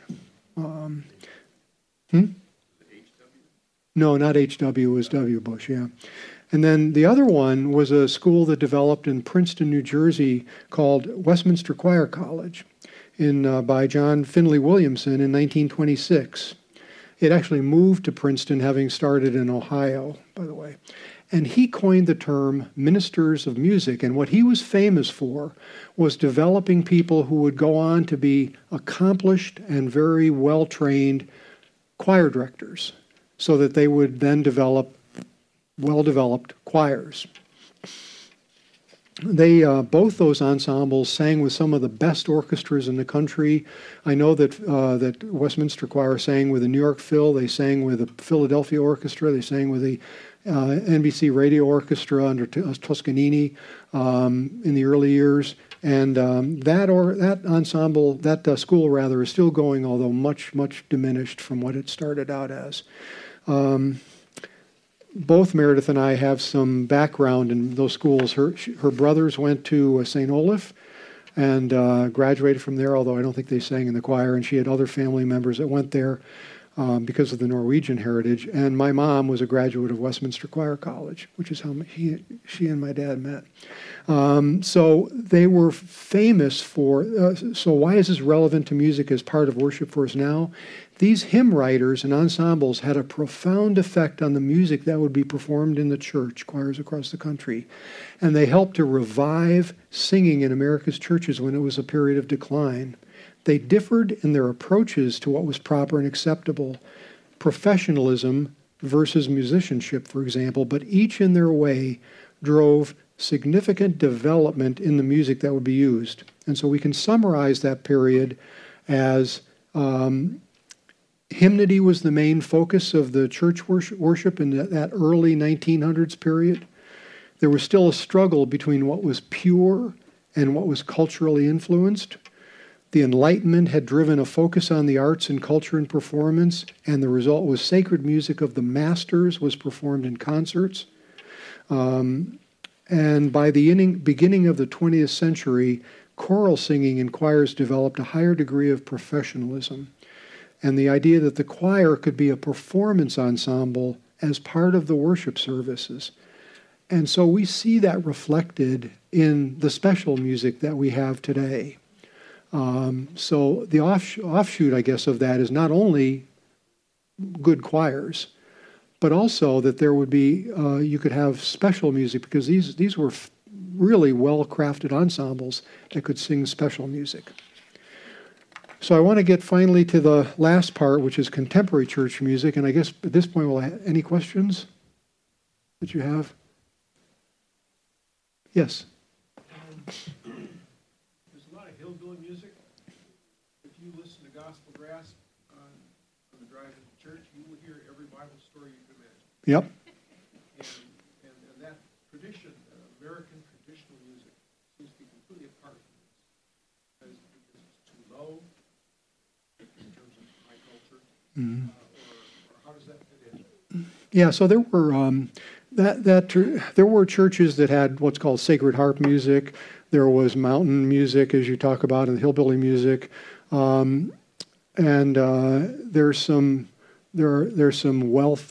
No, not H.W., it was W. Bush, yeah. And then the other one was a school that developed in Princeton, New Jersey, called Westminster Choir College by John Finley Williamson in 1926. It actually moved to Princeton, having started in Ohio, by the way. And he coined the term ministers of music. And what he was famous for was developing people who would go on to be accomplished and very well-trained choir directors, so that they would then develop well-developed choirs. They both those ensembles sang with some of the best orchestras in the country. I know that Westminster Choir sang with the New York Phil. They sang with the Philadelphia Orchestra. They sang with the NBC Radio Orchestra under Toscanini in the early years. And that ensemble, that school rather, is still going, although much diminished from what it started out as. Both Meredith and I have some background in those schools. Her brothers went to St. Olaf and graduated from there, although I don't think they sang in the choir, and she had other family members that went there because of the Norwegian heritage. And my mom was a graduate of Westminster Choir College, which is how she and my dad met. So they were famous for, so why is this relevant to music as part of worship for us now? These hymn writers and ensembles had a profound effect on the music that would be performed in the church, choirs across the country. And they helped to revive singing in America's churches when it was a period of decline. They differed in their approaches to what was proper and acceptable, professionalism versus musicianship, for example, but each in their way drove significant development in the music that would be used. And so we can summarize that period as hymnody was the main focus of the church worship in that early 1900s period. There was still a struggle between what was pure and what was culturally influenced. The Enlightenment had driven a focus on the arts and culture and performance, and the result was sacred music of the masters was performed in concerts. And by the beginning of the 20th century, choral singing in choirs developed a higher degree of professionalism. And the idea that the choir could be a performance ensemble as part of the worship services. And so we see that reflected in the special music that we have today. So the offshoot, I guess, of that is not only good choirs, but also that there would be, you could have special music, because these were really well-crafted ensembles that could sing special music. So I want to get finally to the last part, which is contemporary church music. And I guess at this point, any questions that you have? Yes? There's a lot of hillbilly music. If you listen to Gospel Grass on the drive to church, you will hear every Bible story you can imagine. Yep. And that tradition, American traditional music, seems to be completely apart from this. Because it's too low in terms of high culture, or how does that fit in? Yeah, so there were there were churches that had what's called sacred harp music. There was mountain music, as you talk about, and hillbilly music, and there's some wealth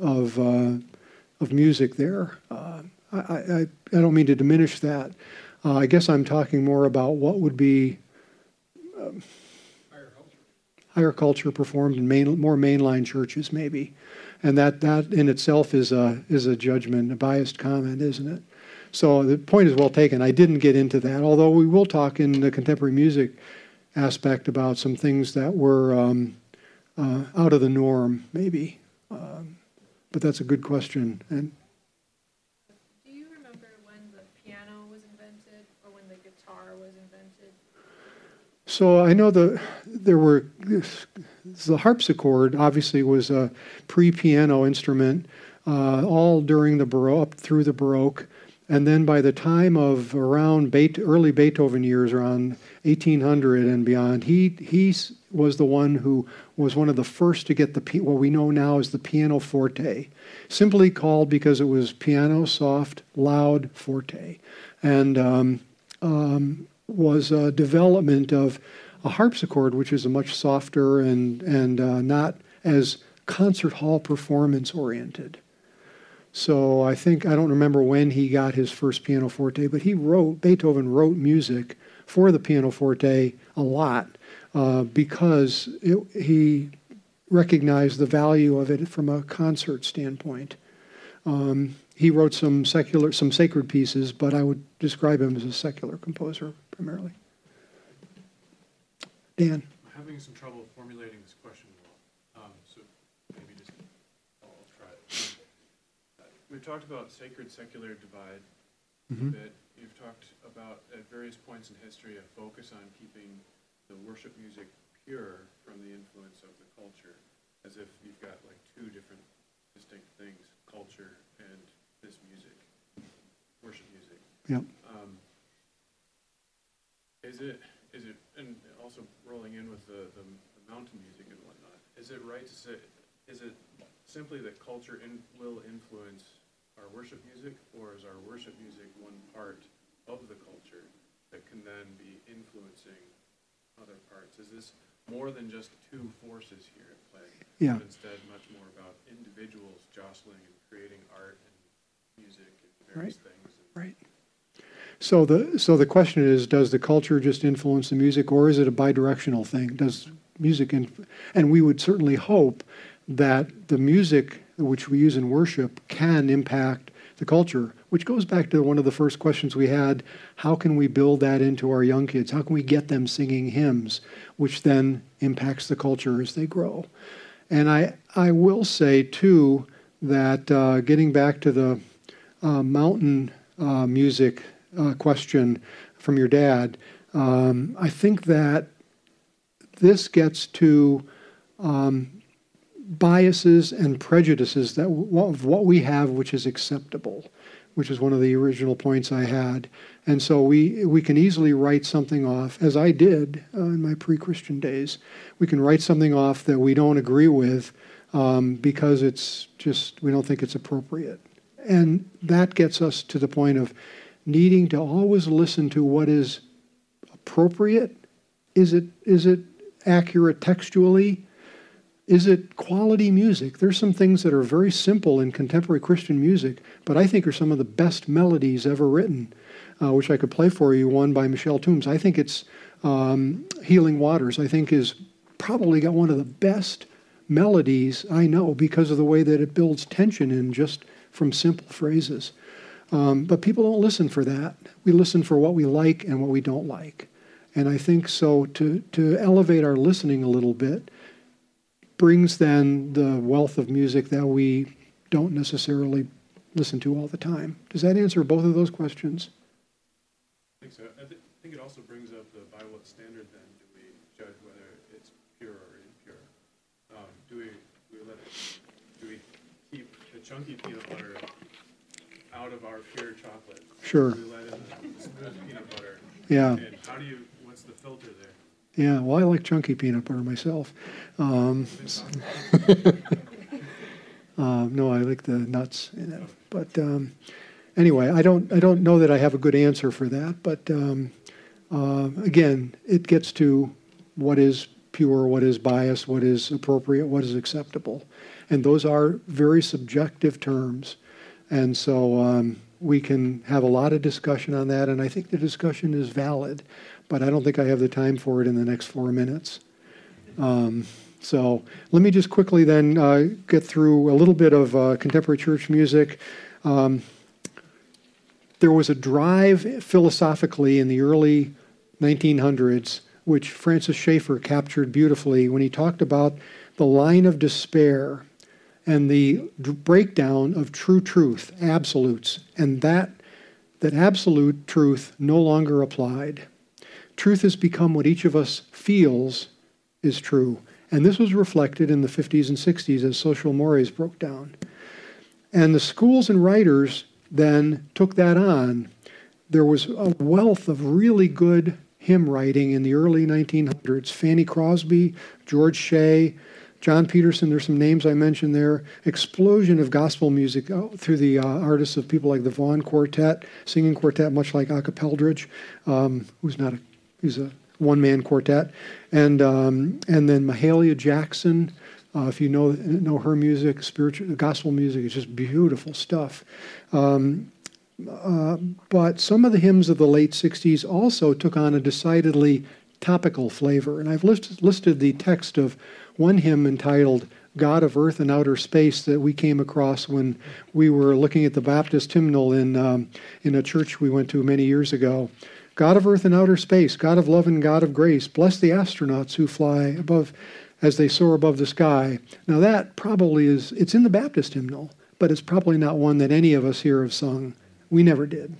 of music there. I don't mean to diminish that. I guess I'm talking more about what would be higher culture performed in more mainline churches, maybe. And that in itself is a judgment, a biased comment, isn't it? So the point is well taken. I didn't get into that, although we will talk in the contemporary music aspect about some things that were out of the norm, maybe. But that's a good question. And do you remember when the piano was invented or when the guitar was invented? so I know the harpsichord obviously was a pre-piano instrument, all during the Baroque, up through the Baroque. And then by the time of around early Beethoven years, around 1800 and beyond, he was the one who was one of the first to get what we know now as the pianoforte, simply called because it was piano, soft, loud, forte, and was a development of a harpsichord, which is a much softer and not as concert hall performance oriented. So I don't remember when he got his first pianoforte, but Beethoven wrote music for the pianoforte a lot because he recognized the value of it from a concert standpoint. He wrote some sacred pieces, but I would describe him as a secular composer primarily. Dan? I'm having some trouble formulating this question well, so maybe just I'll try it. We've talked about sacred-secular divide, Mhm. a bit. You've talked about, at various points in history, a focus on keeping the worship music pure from the influence of the culture, as if you've got like two different distinct things, culture and this music, worship music. Yep. Is it, and also rolling in with the mountain music and whatnot, is it right to say, is it simply that culture will influence our worship music, or is our worship music one part of the culture that can then be influencing other parts? Is this more than just two forces here at play? Yeah. But instead much more about individuals jostling and creating art and music and various things? Right. So the question is, does the culture just influence the music, or is it a bidirectional thing? Does music, and we would certainly hope that the music which we use in worship can impact the culture, which goes back to one of the first questions we had: how can we build that into our young kids? How can we get them singing hymns, which then impacts the culture as they grow? And I will say too that getting back to the mountain music question from your dad, I think that this gets to biases and prejudices that of what we have, which is acceptable, which is one of the original points I had. And so we can easily write something off, as I did in my pre-Christian days. We can write something off that we don't agree with because it's just, we don't think it's appropriate. And that gets us to the point of needing to always listen to what is appropriate. Is it accurate textually? Is it quality music? There's some things that are very simple in contemporary Christian music, but I think are some of the best melodies ever written, which I could play for you, one by Michelle Toombs. I think it's Healing Waters, I think is probably got one of the best melodies I know because of the way that it builds tension in just from simple phrases. But people don't listen for that. We listen for what we like and what we don't like. And I think so to elevate our listening a little bit brings then the wealth of music that we don't necessarily listen to all the time. Does that answer both of those questions? I think so. I think it also brings up the by what standard then do we judge whether it's pure or impure? Do we keep the chunky peanut butter out of our pure chocolate? Sure. Do we let in the smooth peanut butter? Yeah. And what's the filter there? Yeah, well, I like chunky peanut butter myself. No, I like the nuts in it. But anyway, I don't know that I have a good answer for that. But again, it gets to what is pure, what is biased, what is appropriate, what is acceptable. And those are very subjective terms. And so we can have a lot of discussion on that, and I think the discussion is valid, but I don't think I have the time for it in the next 4 minutes. So let me just quickly then get through a little bit of contemporary church music. There was a drive philosophically in the early 1900s, which Francis Schaeffer captured beautifully when he talked about the line of despair and the breakdown of true truth, absolutes, and that absolute truth no longer applied. Truth has become what each of us feels is true. And this was reflected in the 50s and 60s as social mores broke down. And the schools and writers then took that on. There was a wealth of really good hymn writing in the early 1900s. Fanny Crosby, George Shea, John Peterson, there's some names I mentioned there. Explosion of gospel music through the artists of people like the Vaughan Quartet, singing quartet, much like Acapeldridge, who's a one-man quartet. And then Mahalia Jackson, if you know her music, spiritual gospel music, is just beautiful stuff. But some of the hymns of the late 60s also took on a decidedly topical flavor. And I've listed the text of one hymn entitled God of Earth and Outer Space that we came across when we were looking at the Baptist hymnal in a church we went to many years ago. God of earth and outer space, God of love and God of grace, bless the astronauts who fly above as they soar above the sky. Now that probably it's in the Baptist hymnal, but it's probably not one that any of us here have sung We never did.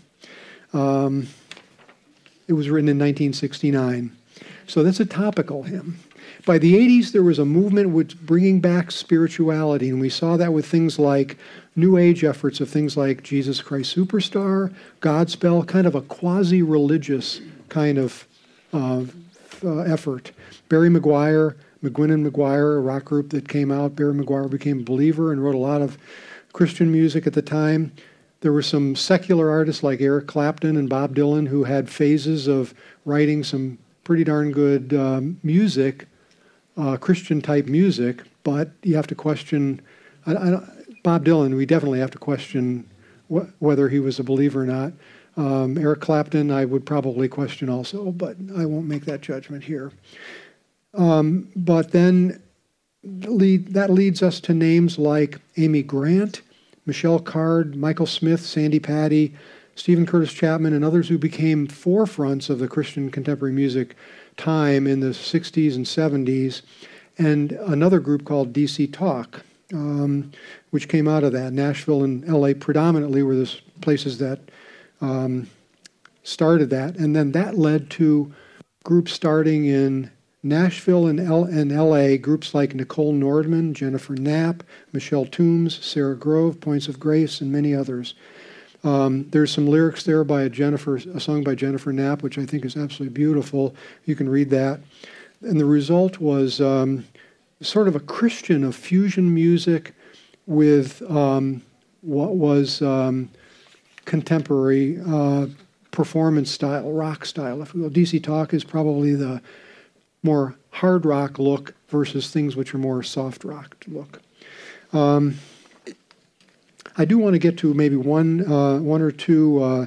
It was written in 1969. So that's a topical hymn. By the 80s, there was a movement with bringing back spirituality, and we saw that with things like New Age efforts of things like Jesus Christ Superstar, Godspell, kind of a quasi-religious kind of effort. Barry McGuire, McGuinn and McGuire, a rock group that came out. Barry McGuire became a believer and wrote a lot of Christian music at the time. There were some secular artists like Eric Clapton and Bob Dylan who had phases of writing some pretty darn good music, Christian-type music, but you have to question, Bob Dylan, we definitely have to question whether he was a believer or not. Eric Clapton, I would probably question also, but I won't make that judgment here. But then that leads us to names like Amy Grant, Michelle Card, Michael Smith, Sandy Patty, Stephen Curtis Chapman, and others who became forefronts of the Christian contemporary music time in the 60s and 70s, and another group called DC Talk, which came out of that. Nashville and LA predominantly were the places that started that, and then that led to groups starting in Nashville and LA, groups like Nicole Nordman, Jennifer Knapp, Michelle Toombs, Sarah Grove, Points of Grace, and many others. There's some lyrics there by a song by Jennifer Knapp, which I think is absolutely beautiful. You can read that. And the result was sort of a Christian of fusion music with what was contemporary performance style, rock style, if we will. DC Talk is probably the more hard rock look versus things which are more soft rock look. I do want to get to maybe one or two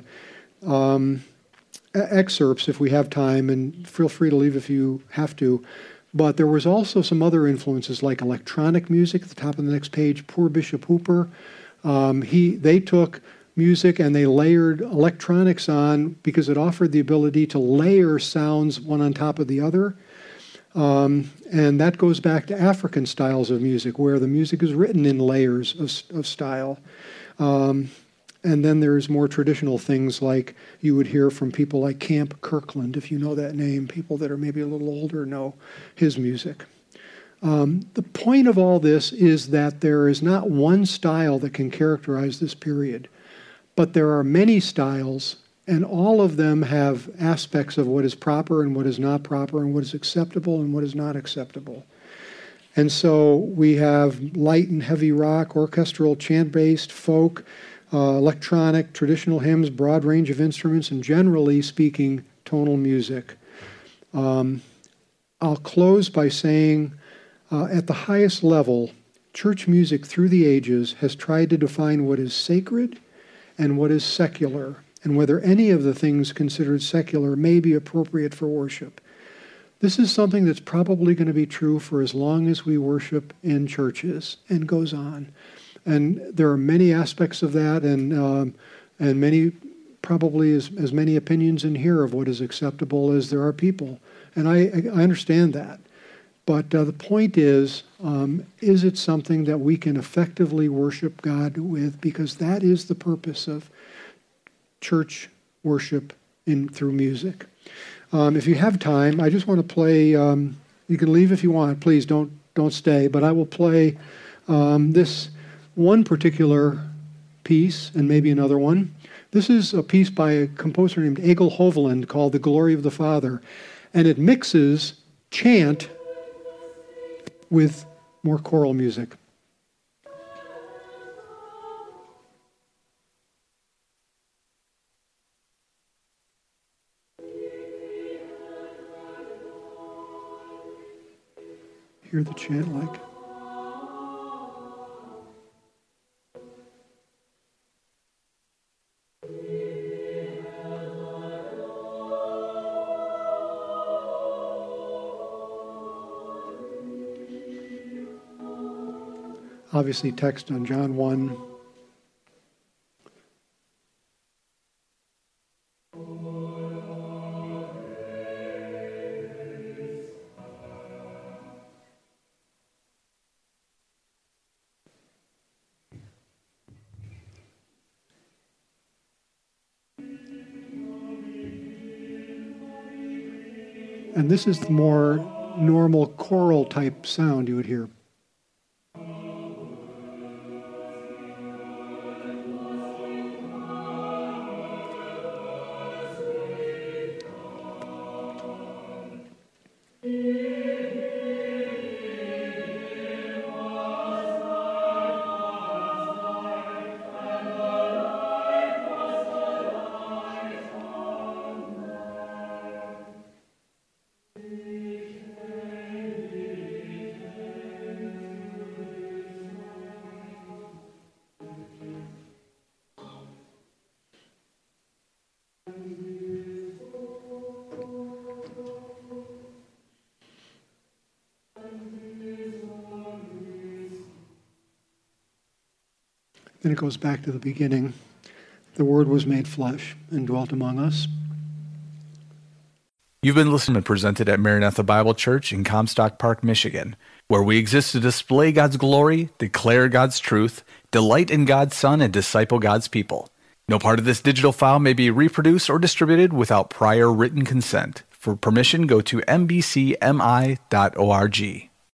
excerpts if we have time, and feel free to leave if you have to. But there was also some other influences like electronic music at the top of the next page. Poor Bishop Hooper. They took music and they layered electronics on because it offered the ability to layer sounds one on top of the other. And that goes back to African styles of music, where the music is written in layers of style. And then there's more traditional things like you would hear from people like Camp Kirkland, if you know that name. People that are maybe a little older know his music. The point of all this is that there is not one style that can characterize this period, but there are many styles, and all of them have aspects of what is proper and what is not proper, and what is acceptable and what is not acceptable. And so we have light and heavy rock, orchestral, chant-based, folk, electronic, traditional hymns, broad range of instruments, and generally speaking, tonal music. I'll close by saying, at the highest level, church music through the ages has tried to define what is sacred and what is secular, and whether any of the things considered secular may be appropriate for worship. This is something that's probably going to be true for as long as we worship in churches, and goes on. And there are many aspects of that, and many, probably as many opinions in here of what is acceptable as there are people. And I understand that. But the point is it something that we can effectively worship God with? Because that is the purpose of church worship through music. If you have time, I just want to play, you can leave if you want, please don't stay, but I will play this one particular piece and maybe another one. This is a piece by a composer named Egil Hovland called The Glory of the Father, and it mixes chant with more choral music. Hear the chant like? Obviously, text on John 1. And this is the more normal choral type sound you would hear. Then it goes back to the beginning. The Word was made flesh and dwelt among us. You've been listening and presented at Maranatha Bible Church in Comstock Park, Michigan, where we exist to display God's glory, declare God's truth, delight in God's Son, and disciple God's people. No part of this digital file may be reproduced or distributed without prior written consent. For permission, go to mbcmi.org.